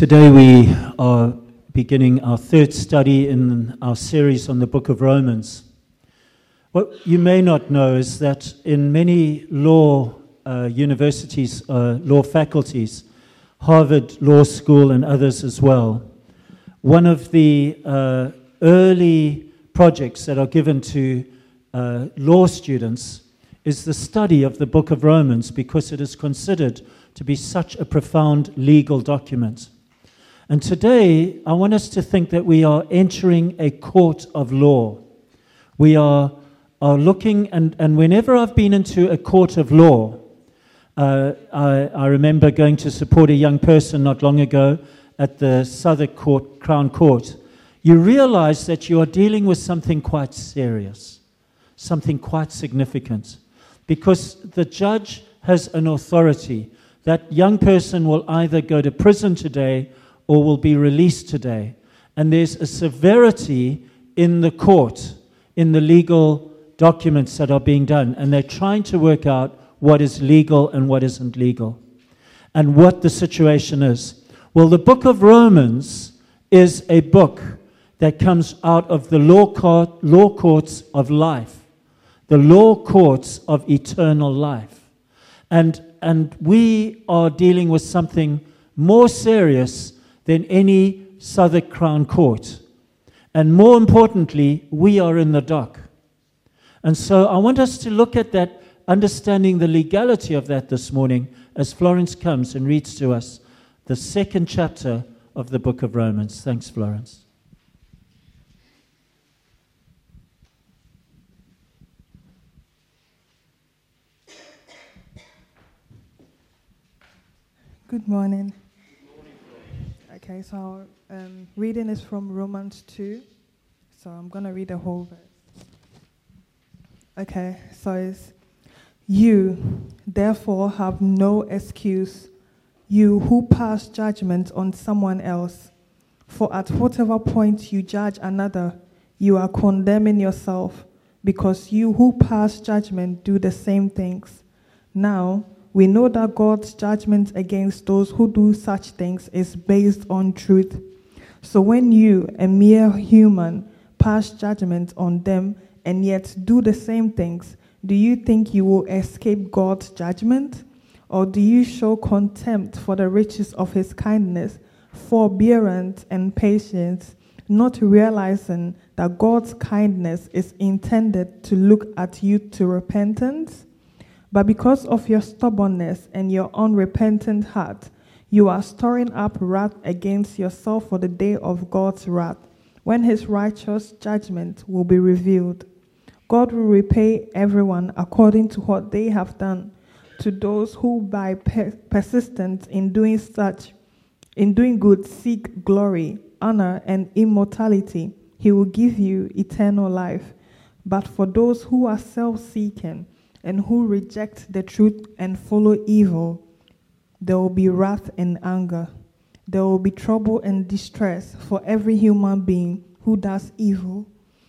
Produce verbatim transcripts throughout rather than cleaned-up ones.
Today we are beginning our third study in our series on the book of Romans. What you may not know is that in many law uh, universities, uh, law faculties, Harvard Law School and others as well, one of the uh, early projects that are given to uh, law students is the study of the book of Romans, because it is considered to be such a profound legal document. And today, I want us to think that we are entering a court of law. We are, are looking, and, and whenever I've been into a court of law, uh, I, I remember going to support a young person not long ago at the Southwark Court, Crown Court. You realize that you are dealing with something quite serious, something quite significant, because the judge has an authority. That young person will either go to prison today or will be released today. And there's a severity in the court, in the legal documents that are being done. And they're trying to work out what is legal and what isn't legal, and what the situation is. Well, the book of Romans is a book that comes out of the law court, law courts of life, the law courts of eternal life. And, and we are dealing with something more serious than any Southwark Crown Court. And more importantly, we are in the dock. And so I want us to look at that, understanding the legality of that this morning, as Florence comes and reads to us the second chapter of the book of Romans. Thanks, Florence. Good morning. Okay, so um, reading is from Romans two. So I'm going to read the whole verse. Okay, so it's, you, therefore, have no excuse, you who pass judgment on someone else. For at whatever point you judge another, you are condemning yourself, because you who pass judgment do the same things. Now, we know that God's judgment against those who do such things is based on truth. So when you, a mere human, pass judgment on them and yet do the same things, do you think you will escape God's judgment? Or do you show contempt for the riches of his kindness, forbearance, and patience, not realizing that God's kindness is intended to look at you to repentance? But because of your stubbornness and your unrepentant heart, you are storing up wrath against yourself for the day of God's wrath, when his righteous judgment will be revealed. God will repay everyone according to what they have done. To those who by per- persistence in doing such, in doing good, seek glory, honor, and immortality, he will give you eternal life. But for those who are self-seeking, and who reject the truth and follow evil, there will be wrath and anger. There will be trouble and distress for every human being who does evil.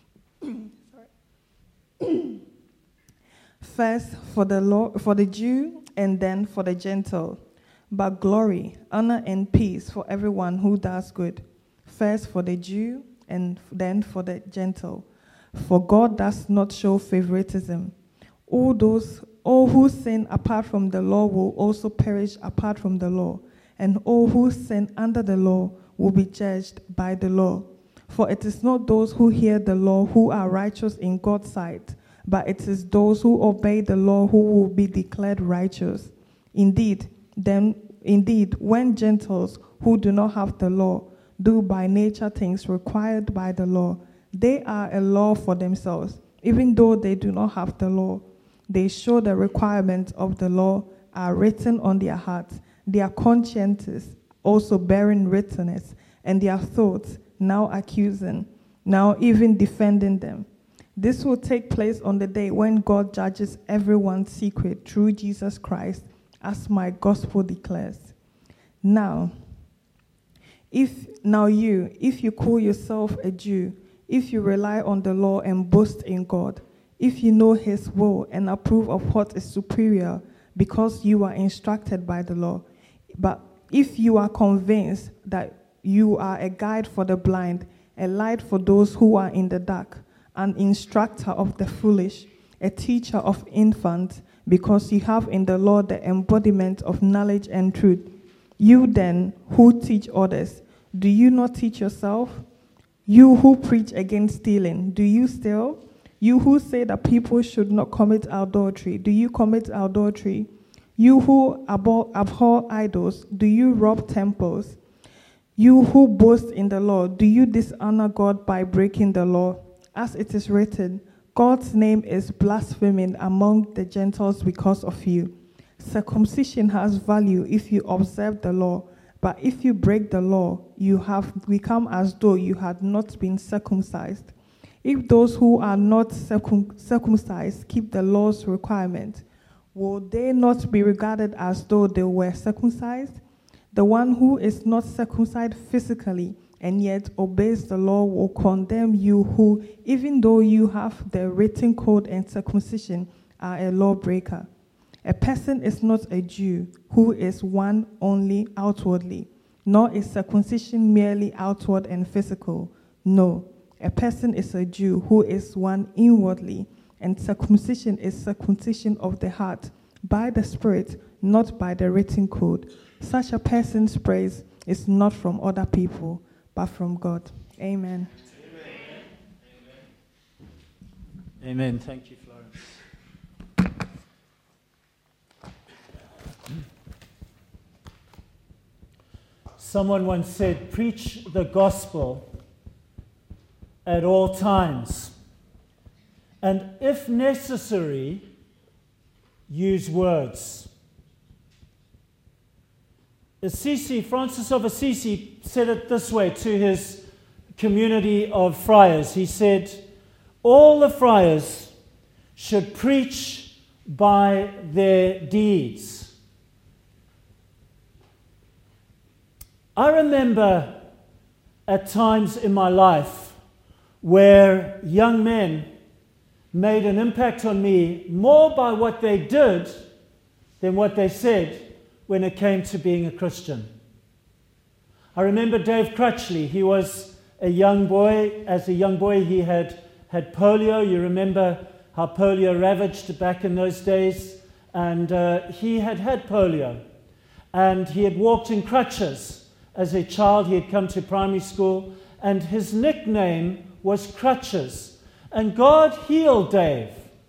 First for the law, for the Jew, and then for the Gentile. But glory, honor, and peace for everyone who does good. First for the Jew, and then for the Gentile. For God does not show favoritism. All those, all who sin apart from the law will also perish apart from the law, and all who sin under the law will be judged by the law. For it is not those who hear the law who are righteous in God's sight, but it is those who obey the law who will be declared righteous. Indeed, then, indeed, when Gentiles who do not have the law do by nature things required by the law, they are a law for themselves, even though they do not have the law. They show the requirements of the law are written on their hearts, their consciences also bearing witness, and their thoughts now accusing, now even defending them. This will take place on the day when God judges everyone's secret through Jesus Christ, as my gospel declares. Now, if now you, if you call yourself a Jew, if you rely on the law and boast in God, if you know his will and approve of what is superior because you are instructed by the law, but if you are convinced that you are a guide for the blind, a light for those who are in the dark, an instructor of the foolish, a teacher of infants, because you have in the Lord the embodiment of knowledge and truth. You then, who teach others, do you not teach yourself? You who preach against stealing, do you steal? You who say that people should not commit adultery, do you commit adultery? You who abhor, abhor idols, do you rob temples? You who boast in the law, do you dishonor God by breaking the law? As it is written, God's name is blaspheming among the Gentiles because of you. Circumcision has value if you observe the law, but if you break the law, you have become as though you had not been circumcised. If those who are not circum- circumcised keep the law's requirement, will they not be regarded as though they were circumcised? The one who is not circumcised physically and yet obeys the law will condemn you who, even though you have the written code and circumcision, are a lawbreaker. A person is not a Jew who is one only outwardly, nor is circumcision merely outward and physical. No, a person is a Jew who is one inwardly, and circumcision is circumcision of the heart, by the Spirit, not by the written code. Such a person's praise is not from other people, but from God. Amen. Amen. Amen. Thank you, Florence. Someone once said, preach the gospel at all times, and if necessary, use words. Assisi, Francis of Assisi said it this way to his community of friars. He said, all the friars should preach by their deeds. I remember at times in my life where young men made an impact on me more by what they did than what they said when it came to being a Christian. I remember Dave Crutchley. He was a young boy. As a young boy, he had had polio. You remember how polio ravaged back in those days. And uh, he had had polio. And he had walked in crutches. As a child, he had come to primary school, and his nickname was Crutches. And God healed Dave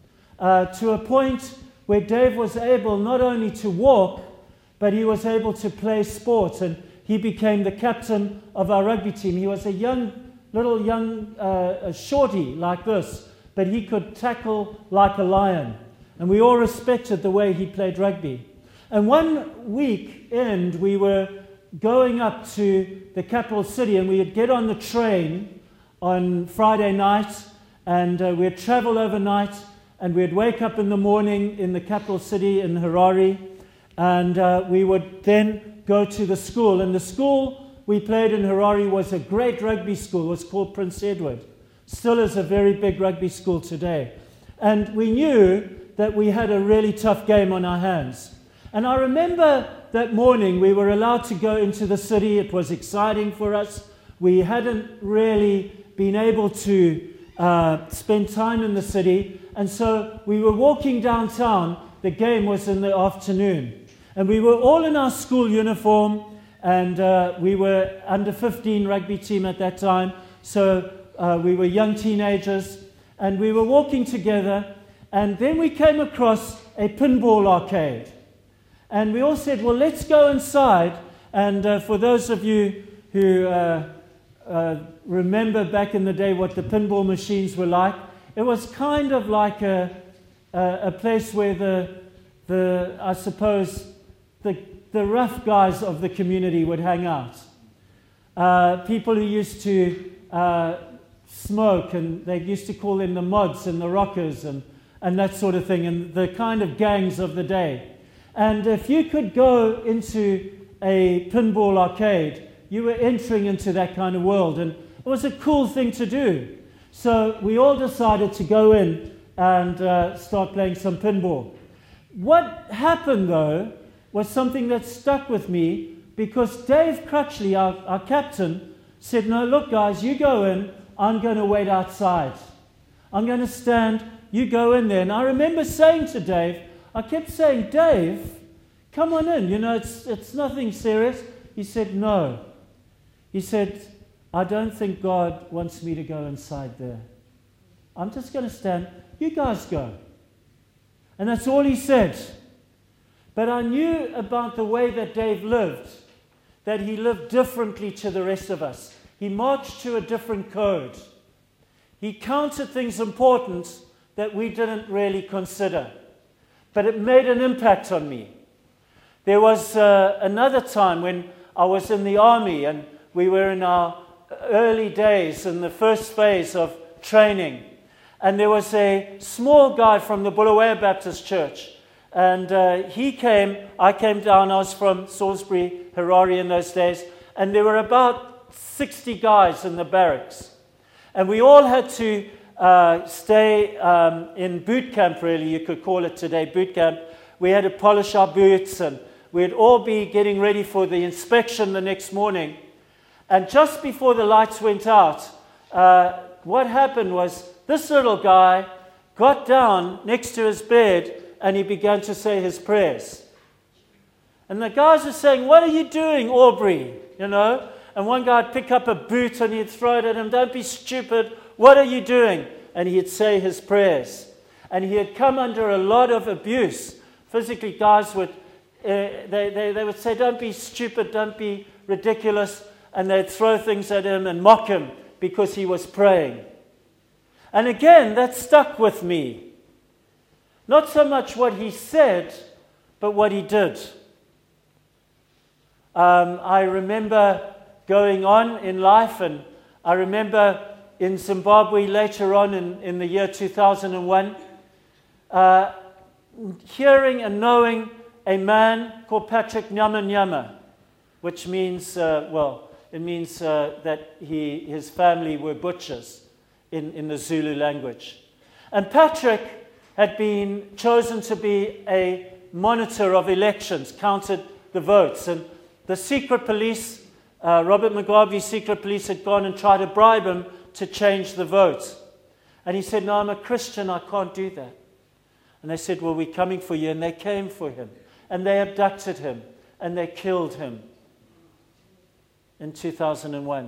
uh, to a point where Dave was able not only to walk, but he was able to play sports, and he became the captain of our rugby team. He was a young, little young uh, a shorty like this, but he could tackle like a lion. And we all respected the way he played rugby. And one weekend, we were going up to the capital city, and we would get on the train on Friday night, and uh, we'd travel overnight, and we'd wake up in the morning in the capital city in Harare, and uh, we would then go to the school. And the school we played in Harare was a great rugby school. It was called Prince Edward. Still is a very big rugby school today. And we knew that we had a really tough game on our hands. And I remember that morning we were allowed to go into the city. It was exciting for us. We hadn't really been able to uh, spend time in the city. And so we were walking downtown. The game was in the afternoon. And we were all in our school uniform. And uh, we were under fifteen rugby team at that time. So uh, we were young teenagers. And we were walking together. And then we came across a pinball arcade. And we all said, well, let's go inside. And uh, for those of you who uh, uh, remember back in the day what the pinball machines were like, it was kind of like a, a, a place where the, the I suppose, the, the rough guys of the community would hang out. Uh, people who used to uh, smoke, and they used to call them the mods and the rockers and, and that sort of thing, and the kind of gangs of the day. And if you could go into a pinball arcade, you were entering into that kind of world. And it was a cool thing to do. So we all decided to go in and uh, start playing some pinball. What happened, though, was something that stuck with me because Dave Crutchley, our, our captain, said, no, look, guys, you go in. I'm going to wait outside. I'm going to stand. You go in there. And I remember saying to Dave, I kept saying, Dave, come on in. You know, it's, it's nothing serious. He said, no. He said, I don't think God wants me to go inside there. I'm just going to stand. You guys go. And that's all he said. But I knew about the way that Dave lived, that he lived differently to the rest of us. He marched to a different code. He counted things important that we didn't really consider. But it made an impact on me. There was uh, another time when I was in the army and we were in our early days in the first phase of training. And there was a small guy from the Bulawayo Baptist Church. And uh, he came, I came down, I was from Salisbury, Harare in those days. And there were about sixty guys in the barracks. And we all had to uh, stay um, in boot camp, really, you could call it today, boot camp. We had to polish our boots and we'd all be getting ready for the inspection the next morning. And just before the lights went out, uh, what happened was this little guy got down next to his bed and he began to say his prayers. And the guys were saying, what are you doing, Aubrey? You know? And one guy would pick up a boot and he'd throw it at him. Don't be stupid. What are you doing? And he'd say his prayers. And he had come under a lot of abuse. Physically, guys would, uh, they, they, they would say, don't be stupid, don't be ridiculous. And they'd throw things at him and mock him because he was praying. And again, that stuck with me. Not so much what he said, but what he did. Um, I remember going on in life, and I remember in Zimbabwe later on in, in the year two thousand one, uh, hearing and knowing a man called Patrick Nyamanyama, which means, uh, well, it means uh, that he, his family were butchers in, in the Zulu language. And Patrick had been chosen to be a monitor of elections, counted the votes. And the secret police, uh, Robert Mugabe's secret police, had gone and tried to bribe him to change the votes. And he said, no, I'm a Christian, I can't do that. And they said, well, we're coming for you. And they came for him. And they abducted him. And they killed him in two thousand one.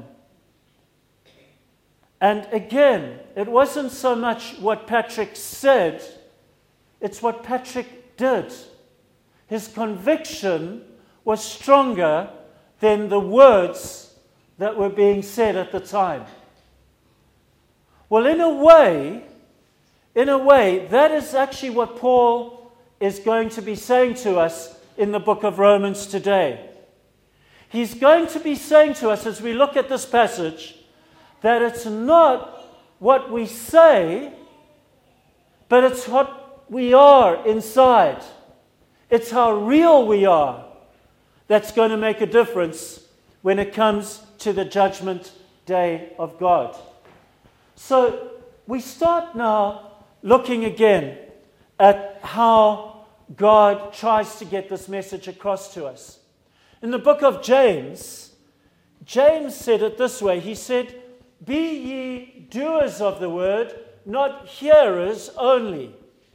And again, it wasn't so much what Patrick said, it's what Patrick did. His conviction was stronger than the words that were being said at the time. Well, in a way, in a way, that is actually what Paul is going to be saying to us in the book of Romans today. He's going to be saying to us as we look at this passage that it's not what we say, but it's what we are inside. It's how real we are that's going to make a difference when it comes to the judgment day of God. So we start now looking again at how God tries to get this message across to us. In the book of James, James said it this way. He said, be ye doers of the word, not hearers only.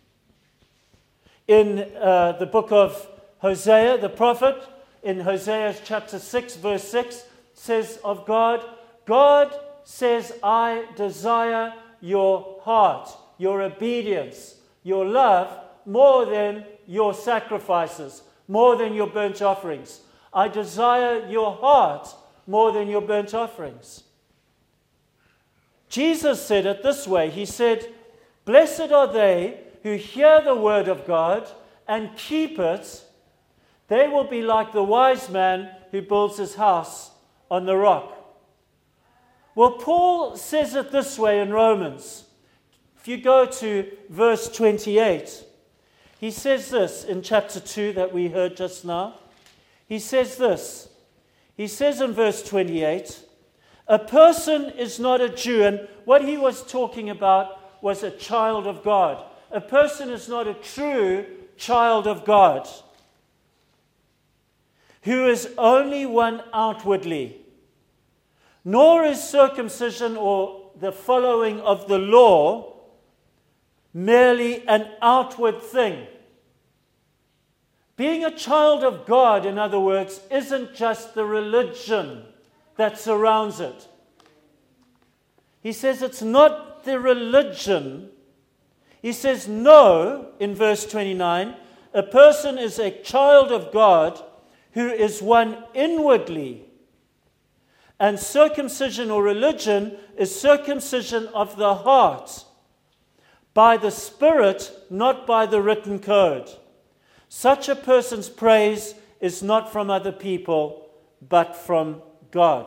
In uh, the book of Hosea, the prophet, in Hosea chapter six, verse six, says of God, God says, I desire your heart, your obedience, your love, more than your sacrifices, more than your burnt offerings. I desire your heart more than your burnt offerings. Jesus said it this way. He said, blessed are they who hear the word of God and keep it. They will be like the wise man who builds his house on the rock. Well, Paul says it this way in Romans. If you go to verse twenty-eight, he says this in chapter two that we heard just now. He says this. He says in verse twenty-eight, a person is not a Jew, and what he was talking about was a child of God. A person is not a true child of God. who is only one outwardly, nor is circumcision or the following of the law merely an outward thing. Being a child of God, in other words, isn't just the religion that surrounds it. He says it's not the religion. He says, no, in verse twenty-nine, a person is a child of God who is one inwardly. And circumcision or religion is circumcision of the heart, by the Spirit, not by the written code. Such a person's praise is not from other people, but from God.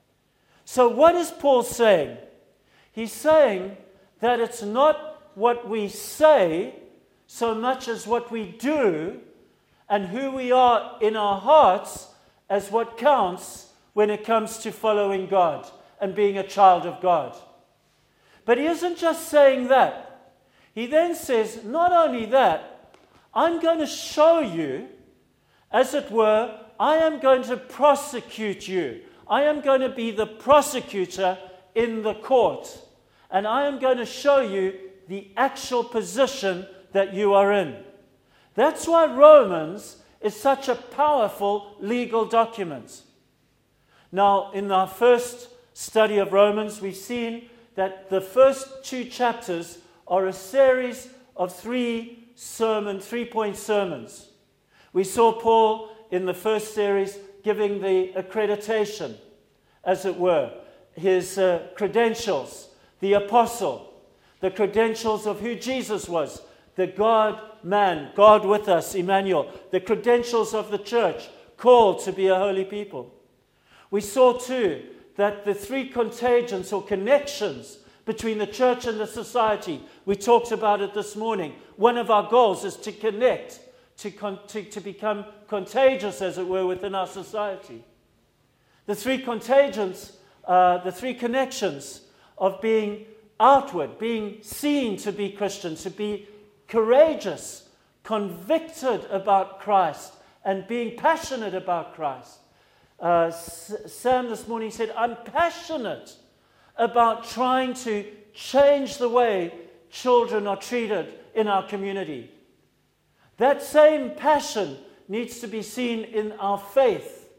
So what is Paul saying? He's saying that it's not what we say so much as what we do and who we are in our hearts as what counts when it comes to following God and being a child of God. But he isn't just saying that. He then says, not only that, I'm going to show you, as it were, I am going to prosecute you. I am going to be the prosecutor in the court. And I am going to show you the actual position that you are in. That's why Romans is such a powerful legal document. Now, in our first study of Romans, we've seen that the first two chapters are a series of three sermon, three-point sermons. We saw Paul in the first series giving the accreditation, as it were, his uh, credentials, the apostle, the credentials of who Jesus was, the God-man, God with us, Emmanuel, the credentials of the church, called to be a holy people. We saw too that the three contagions or connections between the church and the society, we talked about it this morning. One of our goals is to connect, to, con- to, to become contagious, as it were, within our society. The three contagions, uh, the three connections of being outward, being seen to be Christian, to be courageous, convicted about Christ, and being passionate about Christ. Uh, S- Sam this morning said, I'm passionate about trying to change the way children are treated in our community. That same passion needs to be seen in our faith.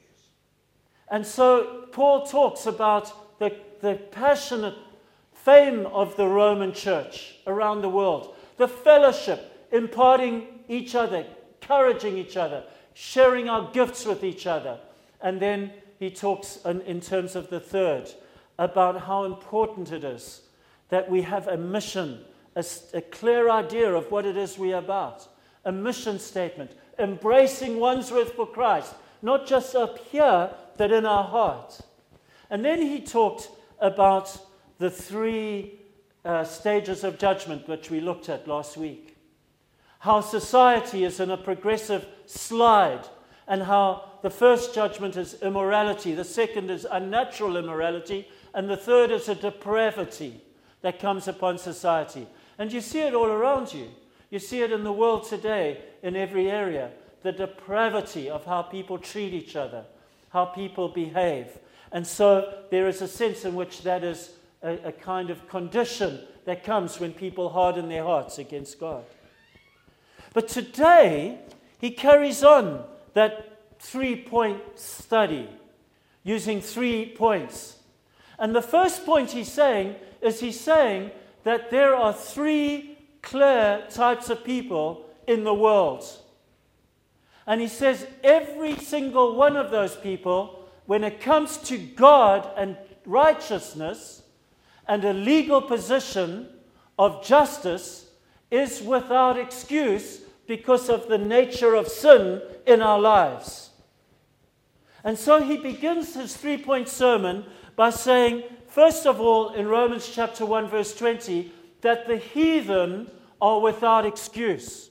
And so Paul talks about the, the passionate fame of the Roman church around the world, the fellowship, imparting each other, encouraging each other, sharing our gifts with each other. And then he talks in, in terms of the third, about how important it is that we have a mission, a, a clear idea of what it is we are about, a mission statement, embracing Wandsworth for Christ, not just up here, but in our heart. And then he talked about the three uh, stages of judgment, which we looked at last week. How society is in a progressive slide, and how the first judgment is immorality, the second is unnatural immorality, and the third is a depravity that comes upon society. And you see it all around you. You see it in the world today, in every area. The depravity of how people treat each other, how people behave. And so there is a sense in which that is a, a kind of condition that comes when people harden their hearts against God. But today, he carries on that three-point study, using three points. And the first point he's saying is he's saying that there are three clear types of people in the world. And he says every single one of those people, when it comes to God and righteousness and a legal position of justice, is without excuse because of the nature of sin in our lives. And so he begins his three-point sermon by saying, first of all, in Romans chapter one, verse twenty, that the heathen are without excuse.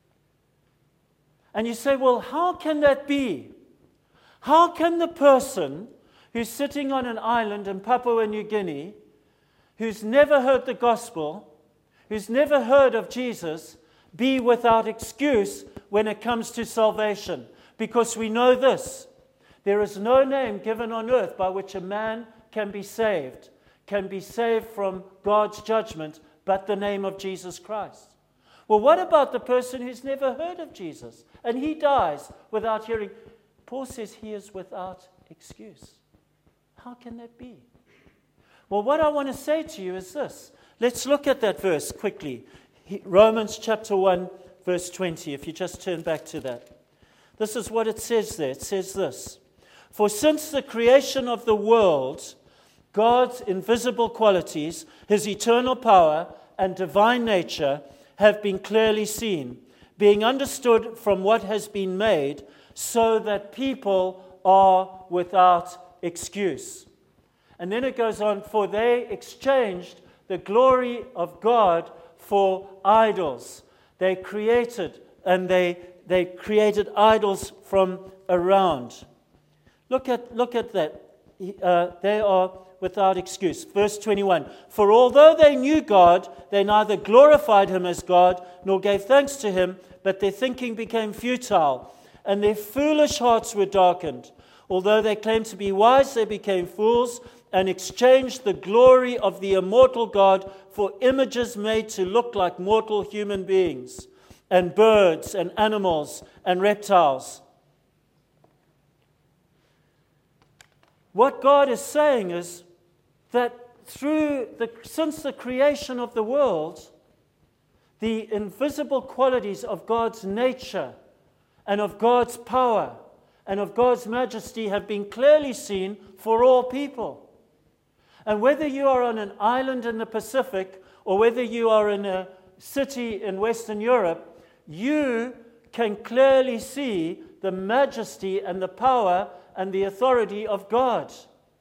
And you say, well, how can that be? How can the person who's sitting on an island in Papua New Guinea, who's never heard the gospel, who's never heard of Jesus, be without excuse when it comes to salvation, because we know this: there is no name given on earth by which a man can be saved, can be saved from God's judgment, but the name of Jesus Christ. Well, what about the person who's never heard of Jesus and he dies without hearing? Paul says he is without excuse. How can that be? Well, what I want to say to you is this. Let's look at that verse quickly. Romans chapter one, verse twenty, if you just turn back to that. This is what it says there. It says this: "For since the creation of the world, God's invisible qualities, his eternal power and divine nature have been clearly seen, being understood from what has been made, so that people are without excuse." And then it goes on, "For they exchanged the glory of God for idols." They created, and they they created idols from around. Look at look at that. Uh, they are without excuse. Verse twenty-one, "For although they knew God, they neither glorified him as God, nor gave thanks to him, but their thinking became futile, and their foolish hearts were darkened. Although they claimed to be wise, they became fools, and exchanged the glory of the immortal God for images made to look like mortal human beings, and birds, and animals, and reptiles." What God is saying is that through the, since the creation of the world, the invisible qualities of God's nature and of God's power and of God's majesty have been clearly seen for all people. And whether you are on an island in the Pacific or whether you are in a city in Western Europe, you can clearly see the majesty and the power and the authority of God.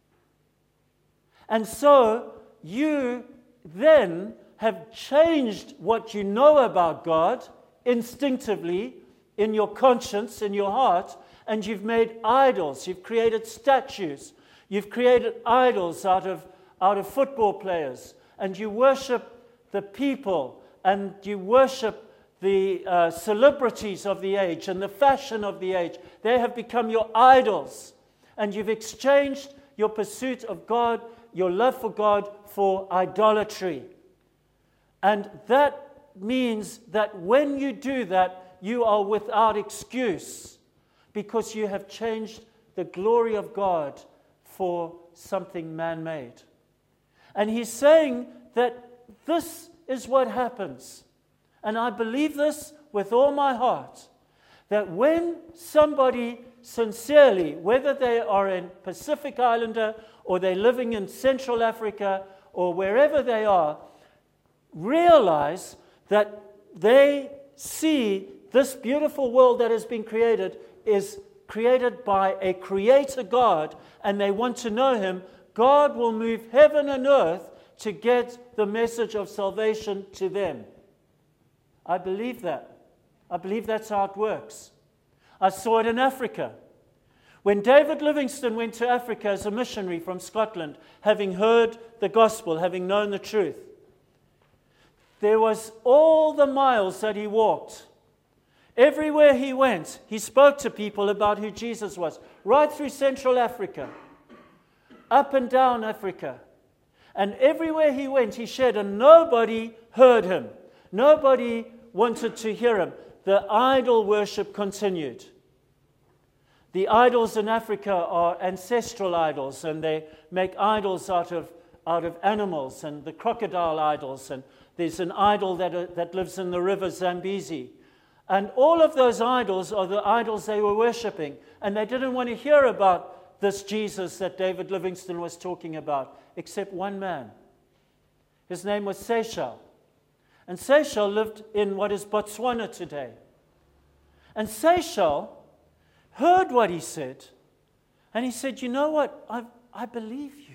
And so you then have changed what you know about God instinctively in your conscience, in your heart, and you've made idols. You've created statues. You've created idols out of, out of football players. And you worship the people, and you worship the uh, celebrities of the age and the fashion of the age. They have become your idols. And you've exchanged your pursuit of God, your love for God, for idolatry. And that means that when you do that, you are without excuse, because you have changed the glory of God for something man-made. And he's saying that this is what happens. And I believe this with all my heart, that when somebody sincerely, whether they are a Pacific Islander or they're living in Central Africa or wherever they are, realize that they see this beautiful world that has been created is created by a creator God, and they want to know him, God will move heaven and earth to get the message of salvation to them. I believe that. I believe that's how it works. I saw it in Africa. When David Livingstone went to Africa as a missionary from Scotland, having heard the gospel, having known the truth, there was all the miles that he walked. Everywhere he went, he spoke to people about who Jesus was, right through Central Africa, up and down Africa. And everywhere he went, he shared, and nobody heard him. Nobody wanted to hear him. The idol worship continued. The idols in Africa are ancestral idols, and they make idols out of, out of animals, and the crocodile idols, and there's an idol that, uh, that lives in the river Zambezi. And all of those idols are the idols they were worshipping. And they didn't want to hear about this Jesus that David Livingstone was talking about, except one man. His name was Seychelles. And Seychelles lived in what is Botswana today. And Seychelles heard what he said. And he said, you know what? I, I believe you.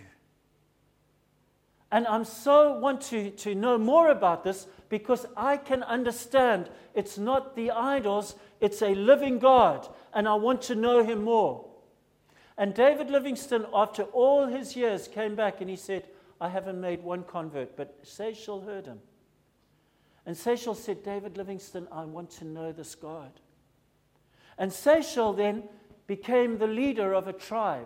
And I'm so want to, to know more about this, because I can understand it's not the idols, it's a living God, and I want to know him more. And David Livingstone, after all his years, came back and he said, I haven't made one convert, but Seychelles heard him. And Seychelles said, David Livingstone, I want to know this God. And Seychelles then became the leader of a tribe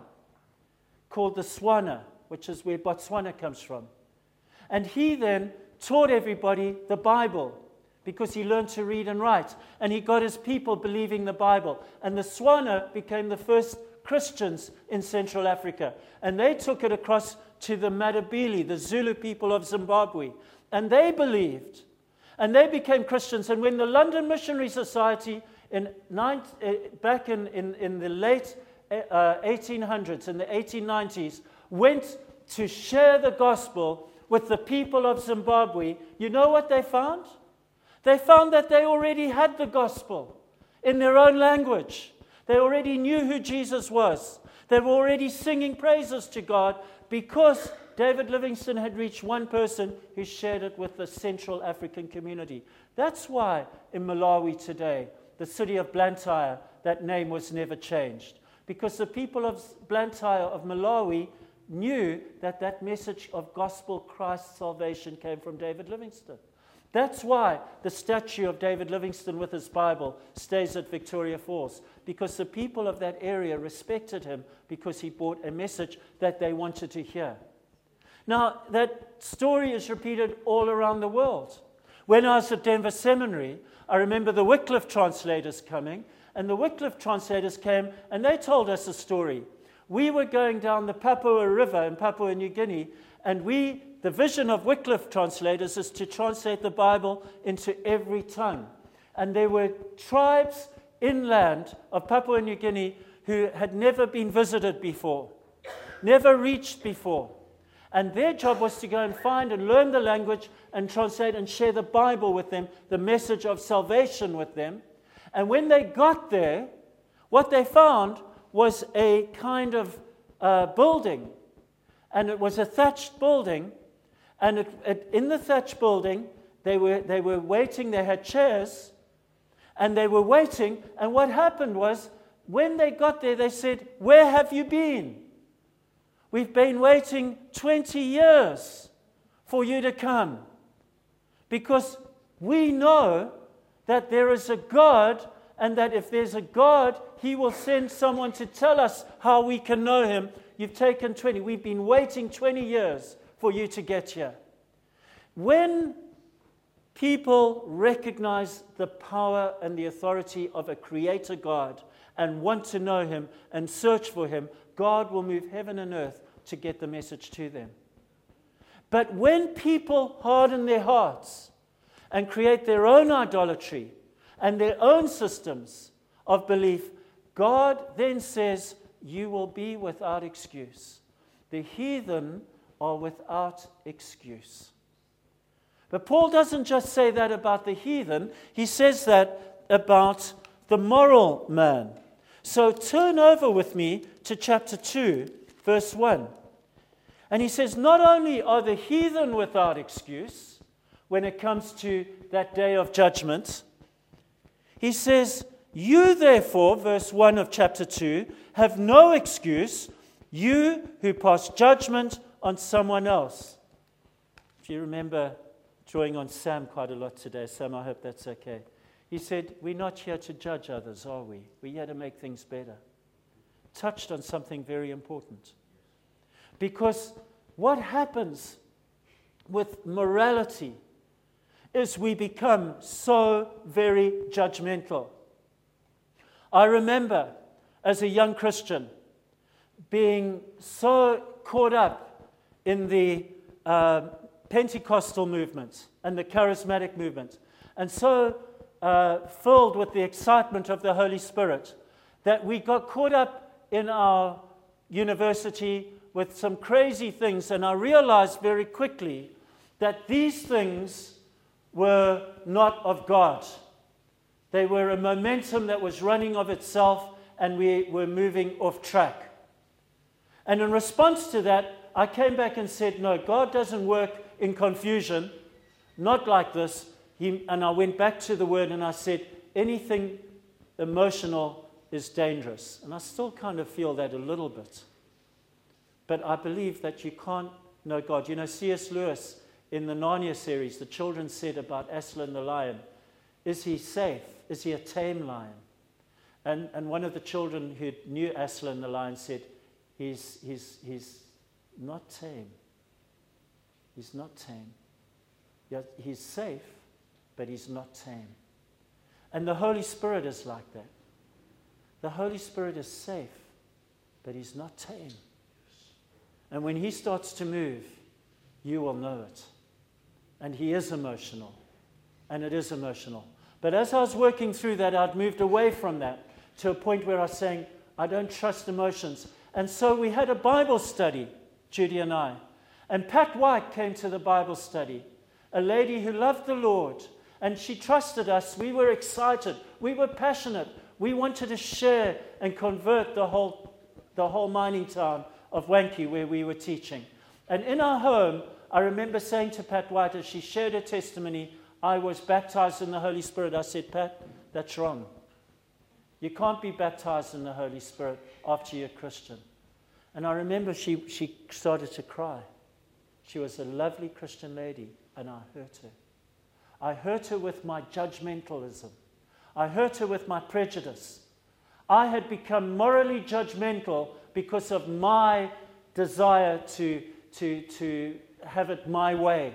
called the Swana, which is where Botswana comes from. And he then taught everybody the Bible because he learned to read and write. And he got his people believing the Bible. And the Swana became the first Christians in Central Africa. And they took it across to the Matabele, the Zulu people of Zimbabwe. And they believed. And they became Christians. And when the London Missionary Society, in nine, uh, back in, in, in the late uh, eighteen hundreds, in the eighteen nineties, went to share the gospel with the people of Zimbabwe, you know what they found? They found that they already had the gospel in their own language. They already knew who Jesus was. They were already singing praises to God because David Livingstone had reached one person who shared it with the Central African community. That's why in Malawi today, the city of Blantyre, that name was never changed. Because the people of Blantyre, of Malawi, knew that that message of gospel Christ salvation came from David Livingstone. That's why the statue of David Livingstone with his Bible stays at Victoria Falls, because the people of that area respected him because he brought a message that they wanted to hear. Now, that story is repeated all around the world. When I was at Denver Seminary, I remember the Wycliffe translators coming, and the Wycliffe translators came and they told us a story. We were going down the Papua River in Papua New Guinea, and we, the vision of Wycliffe translators is to translate the Bible into every tongue. And there were tribes inland of Papua New Guinea who had never been visited before, never reached before. And their job was to go and find and learn the language and translate and share the Bible with them, the message of salvation with them. And when they got there, what they found was a kind of uh, building. And it was a thatched building. And it, it, in the thatched building, they were, they were waiting. They had chairs. And they were waiting. And what happened was, when they got there, they said, "Where have you been? We've been waiting twenty years for you to come. Because we know that there is a God, and that if there's a God, He will send someone to tell us how we can know Him. You've taken twenty. We've been waiting twenty years for you to get here." When people recognize the power and the authority of a creator God and want to know Him and search for Him, God will move heaven and earth to get the message to them. But when people harden their hearts and create their own idolatry and their own systems of belief, God then says, "You will be without excuse." The heathen are without excuse. But Paul doesn't just say that about the heathen, he says that about the moral man. So turn over with me to chapter two, verse one. And he says, not only are the heathen without excuse when it comes to that day of judgment, he says, "You therefore," verse one of chapter two, "have no excuse, you who pass judgment on someone else." If you remember drawing on Sam quite a lot today, Sam, I hope that's okay. He said, we're not here to judge others, are we? We're here to make things better. Touched on something very important. Because what happens with morality is we become so very judgmental. I remember as a young Christian being so caught up in the uh, Pentecostal movement and the charismatic movement, and so uh, filled with the excitement of the Holy Spirit, that we got caught up in our university with some crazy things, and I realized very quickly that these things were not of God. They were a momentum that was running of itself, and we were moving off track. And in response to that, I came back and said, no, God doesn't work in confusion, not like this. He, and I went back to the Word and I said, anything emotional is dangerous. And I still kind of feel that a little bit. But I believe that you can't know God. You know, C S Lewis, in the Narnia series, the children said about Aslan the lion, is he safe? Is he a tame lion? And, and one of the children who knew Aslan the lion said, he's, he's, he's not tame. He's not tame. Yeah, he's safe, but he's not tame. And the Holy Spirit is like that. The Holy Spirit is safe, but he's not tame. And when he starts to move, you will know it. And he is emotional. And it is emotional. But as I was working through that, I'd moved away from that to a point where I was saying, I don't trust emotions. And so we had a Bible study, Judy and I. And Pat White came to the Bible study, a lady who loved the Lord. And she trusted us. We were excited. We were passionate. We wanted to share and convert the whole, the whole mining town of Wankie where we were teaching. And in our home, I remember saying to Pat White as she shared her testimony, I was baptized in the Holy Spirit. I said, Pat, that's wrong. You can't be baptized in the Holy Spirit after you're a Christian. And I remember she, she started to cry. She was a lovely Christian lady, and I hurt her. I hurt her with my judgmentalism. I hurt her with my prejudice. I had become morally judgmental because of my desire to, to, to have it my way.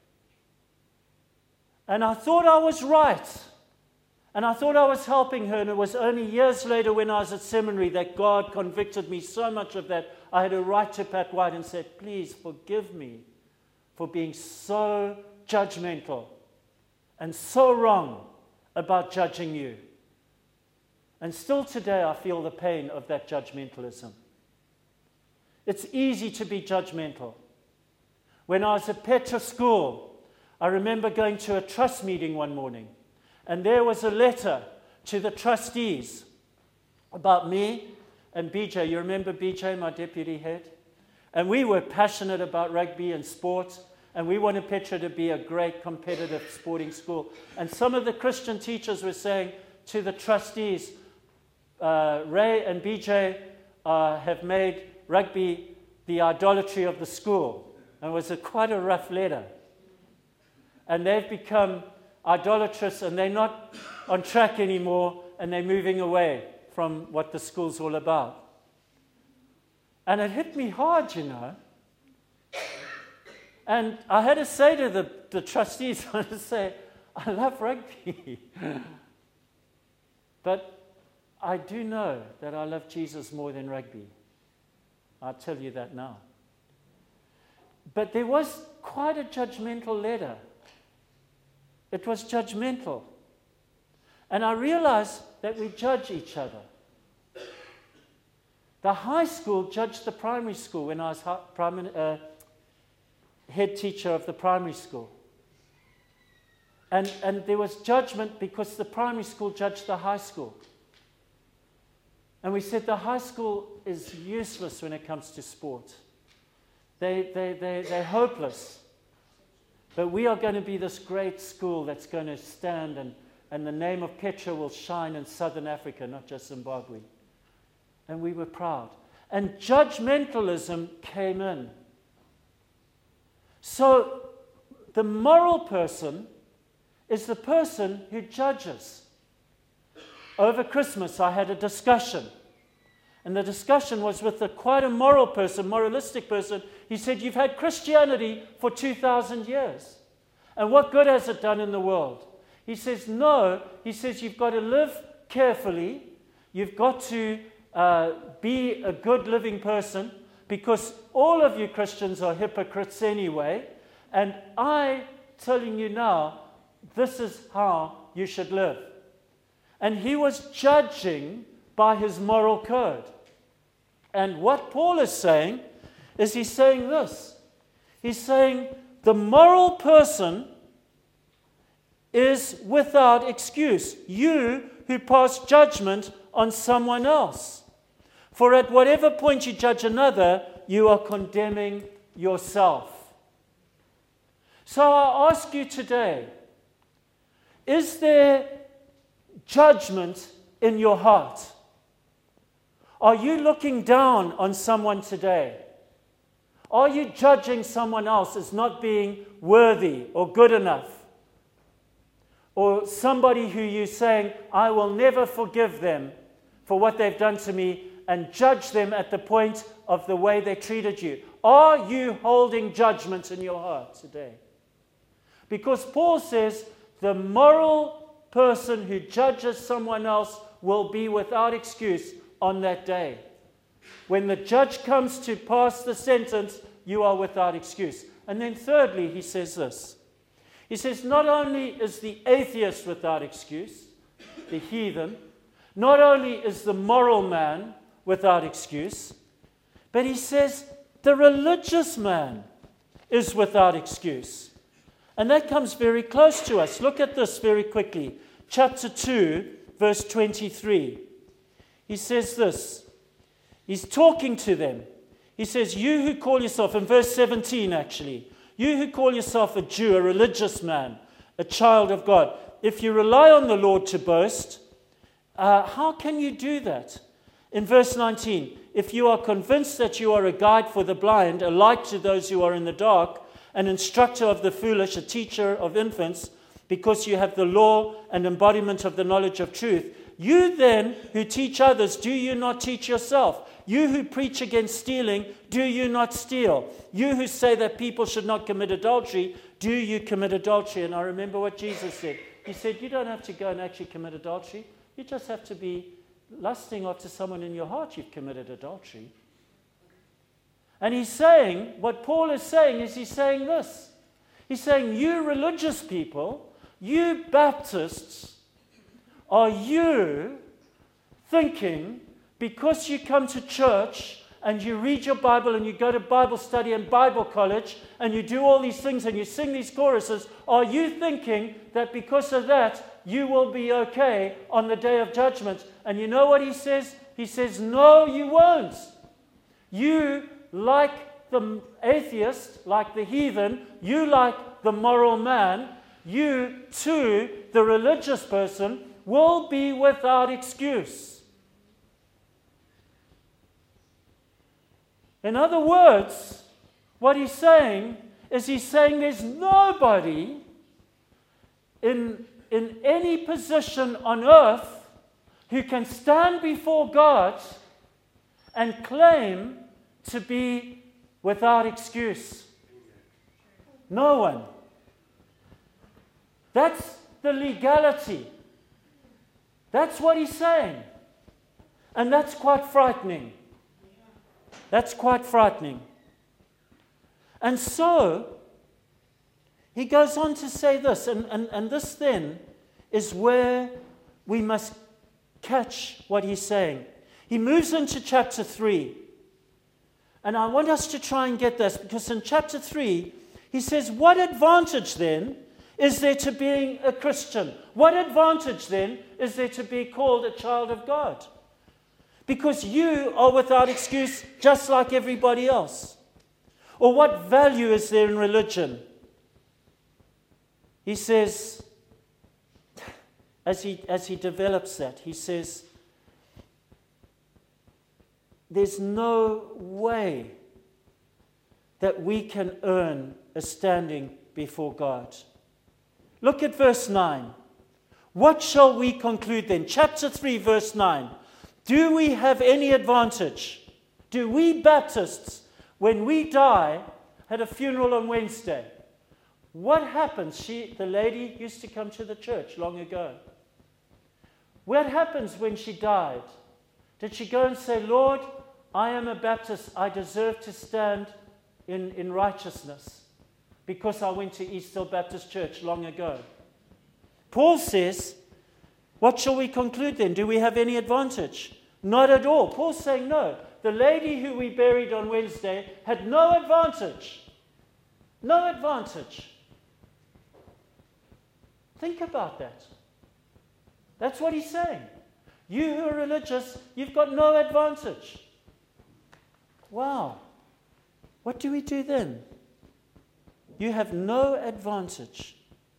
And I thought I was right. And I thought I was helping her. And it was only years later when I was at seminary that God convicted me so much of that. I had to write to Pat White and said, please forgive me for being so judgmental and so wrong about judging you. And still today I feel the pain of that judgmentalism. It's easy to be judgmental. When I was at Petra School, I remember going to a trust meeting one morning, and there was a letter to the trustees about me and B J. You remember B J, my deputy head? And we were passionate about rugby and sport, and we wanted Petra to be a great competitive sporting school. And some of the Christian teachers were saying to the trustees, uh, Ray and B J uh, have made rugby the idolatry of the school. And it was a, quite a rough letter. And they've become idolatrous, and they're not on track anymore, and they're moving away from what the school's all about. And it hit me hard, you know. And I had to say to the, the trustees, I had to say, I love rugby. But I do know that I love Jesus more than rugby. I'll tell you that now. But there was quite a judgmental letter. It was judgmental. And I realized that we judge each other. The high school judged the primary school when I was hi- prim- uh, head teacher of the primary school. And, and there was judgment because the primary school judged the high school. And we said the high school is useless when it comes to sport. They, they, they, they're hopeless. But we are going to be this great school that's going to stand, and, and the name of Petra will shine in southern Africa, not just Zimbabwe. And we were proud. And judgmentalism came in. So the moral person is the person who judges. Over Christmas, I had a discussion. And the discussion was with a, quite a moral person, moralistic person. He said, you've had Christianity for two thousand years. And what good has it done in the world? He says, no. He says, you've got to live carefully. You've got to uh, be a good living person, because all of you Christians are hypocrites anyway. And I'm telling you now, this is how you should live. And he was judging by his moral code. And what Paul is saying is he's saying this. He's saying the moral person is without excuse. You who pass judgment on someone else. For at whatever point you judge another, you are condemning yourself. So I ask you today, is there judgment in your heart? Are you looking down on someone today? Are you judging someone else as not being worthy or good enough? Or somebody who you're saying, I will never forgive them for what they've done to me and judge them at the point of the way they treated you? Are you holding judgment in your heart today? Because Paul says the moral person who judges someone else will be without excuse on that day. When the judge comes to pass the sentence, you are without excuse. And then thirdly, he says this. He says not only is the atheist without excuse, the heathen, not only is the moral man without excuse, but he says the religious man is without excuse. And that comes very close to us. Look at this very quickly. Chapter two, verse twenty-three. He says this. He's talking to them. He says, you who call yourself, in verse seventeen actually, you who call yourself a Jew, a religious man, a child of God, if you rely on the Lord to boast, uh, how can you do that? In verse nineteen, if you are convinced that you are a guide for the blind, a light to those who are in the dark, an instructor of the foolish, a teacher of infants, because you have the law and embodiment of the knowledge of truth, you then who teach others, do you not teach yourself? You who preach against stealing, do you not steal? You who say that people should not commit adultery, do you commit adultery? And I remember what Jesus said. He said, you don't have to go and actually commit adultery. You just have to be lusting after someone in your heart. You've committed adultery. And he's saying, what Paul is saying is he's saying this. He's saying, you religious people, you Baptists, are you thinking because you come to church and you read your Bible and you go to Bible study and Bible college and you do all these things and you sing these choruses, are you thinking that because of that you will be okay on the day of judgment? And you know what he says? He says, no, you won't. You, like the atheist, like the heathen, you like the moral man, you too, the religious person, will be without excuse. In other words, what he's saying is he's saying there's nobody in, in any position on earth who can stand before God and claim to be without excuse. No one. That's the legality. That's what he's saying. And that's quite frightening. That's quite frightening. And so, he goes on to say this, and, and, and this then is where we must catch what he's saying. He moves into chapter three. And I want us to try and get this, because in chapter three, he says, what advantage then is there to being a Christian? What advantage then is there to be called a child of God? Because you are without excuse just like everybody else. Or what value is there in religion? He says, as he, as he develops that, he says, there's no way that we can earn a standing before God. Look at verse nine. What shall we conclude then? Chapter three, verse nine. Do we have any advantage? Do we Baptists, when we die, had a funeral on Wednesday? What happens? She, the lady used to come to the church long ago. What happens when she died? Did she go and say, Lord, I am a Baptist. I deserve to stand in, in righteousness because I went to East Hill Baptist Church long ago? Paul says, what shall we conclude then? Do we have any advantage? Not at all. Paul's saying no. The lady who we buried on Wednesday had no advantage. No advantage. Think about that. That's what he's saying. You who are religious, you've got no advantage. Wow. What do we do then? You have no advantage.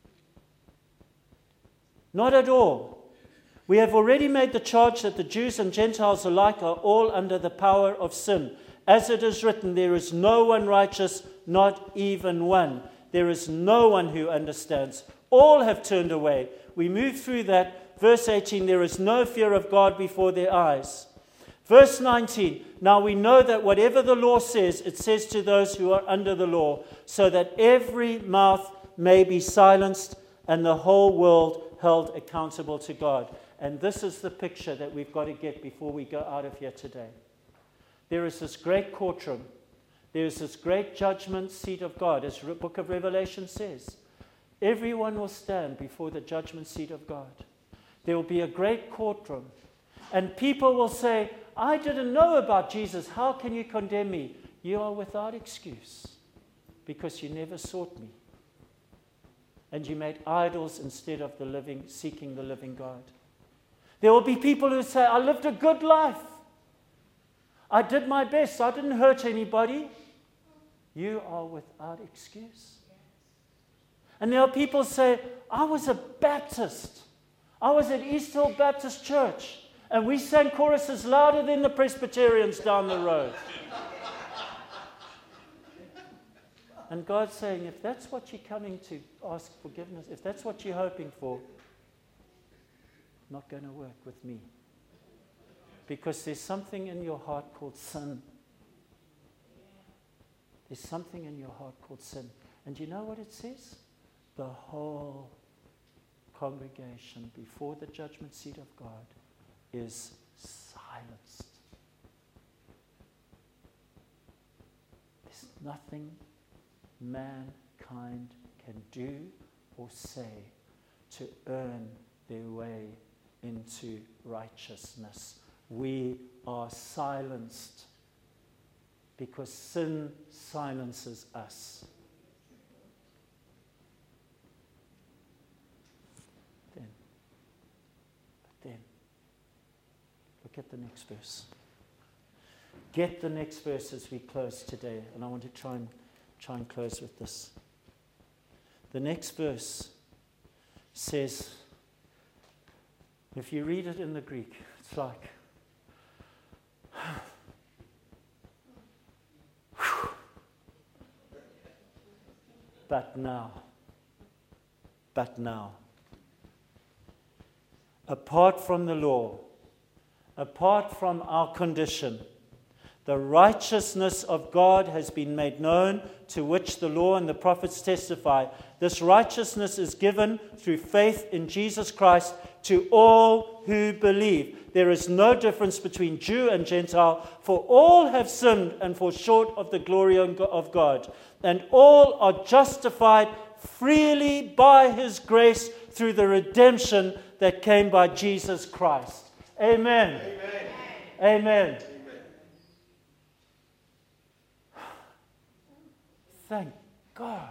Not at all. We have already made the charge that the Jews and Gentiles alike are all under the power of sin. As it is written, there is no one righteous, not even one. There is no one who understands. All have turned away. We move through that Verse eighteen, there is no fear of God before their eyes. Verse nineteen, now we know that whatever the law says, it says to those who are under the law, so that every mouth may be silenced and the whole world held accountable to God. And this is the picture that we've got to get before we go out of here today. There is this great courtroom. There is this great judgment seat of God, as the book of Revelation says. Everyone will stand before the judgment seat of God. There will be a great courtroom. And people will say, I didn't know about Jesus. How can you condemn me? You are without excuse because you never sought me. And you made idols instead of the living, seeking the living God. There will be people who say, I lived a good life. I did my best. I didn't hurt anybody. You are without excuse. And there are people who say, I was a Baptist. I was at East Hill Baptist Church. And we sang choruses louder than the Presbyterians down the road. And God's saying, if that's what you're coming to ask forgiveness, if that's what you're hoping for, not going to work with me. Because there's something in your heart called sin. There's something in your heart called sin. And you know what it says? The whole congregation before the judgment seat of God is silenced. There's nothing mankind can do or say to earn their way into righteousness. We are silenced because sin silences us. Then, but then, look at the next verse. Get the next verse as we close today, and I want to try and try and close with this. The next verse says, if you read it in the Greek, it's like, but now, but now, apart from the law, apart from our condition, the righteousness of God has been made known, to which the law and the prophets testify. This righteousness is given through faith in Jesus Christ to all who believe. There is no difference between Jew and Gentile, for all have sinned and fall short of the glory of God, and all are justified freely by His grace through the redemption that came by Jesus Christ. Amen. Amen. Amen. Amen. Thank God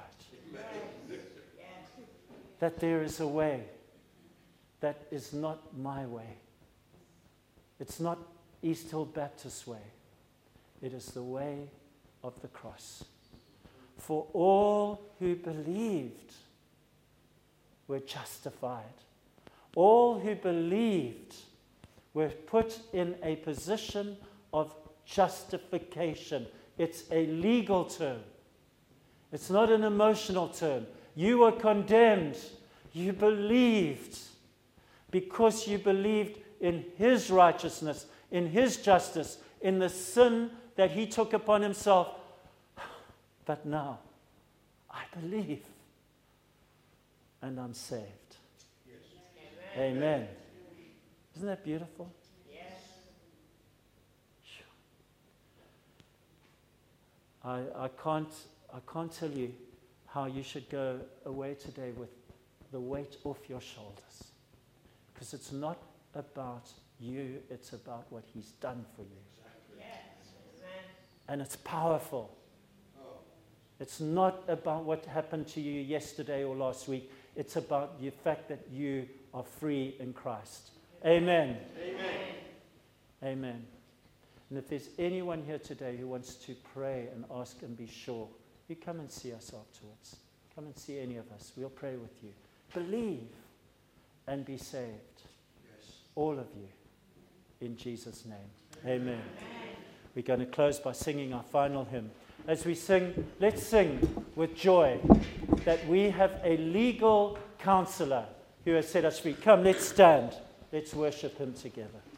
that there is a way that is not my way. It's not East Hill Baptist way. It is the way of the cross. For all who believed were justified. All who believed were put in a position of justification. It's a legal term. It's not an emotional term. You were condemned. You believed. Because you believed in His righteousness, in His justice, in the sin that He took upon Himself. But now, I believe. And I'm saved. Yes. Amen. Amen. Isn't that beautiful? Yes. I, I can't... I can't tell you how you should go away today with the weight off your shoulders. Because it's not about you, it's about what He's done for you. Yes. And it's powerful. It's not about what happened to you yesterday or last week. It's about the fact that you are free in Christ. Amen. Amen. Amen. And if there's anyone here today who wants to pray and ask and be sure, you come and see us afterwards. Come and see any of us. We'll pray with you. Believe and be saved. Yes. All of you. In Jesus' name. Amen. Amen. We're going to close by singing our final hymn. As we sing, let's sing with joy that we have a legal counselor who has set us free. Come, let's stand. Let's worship him together.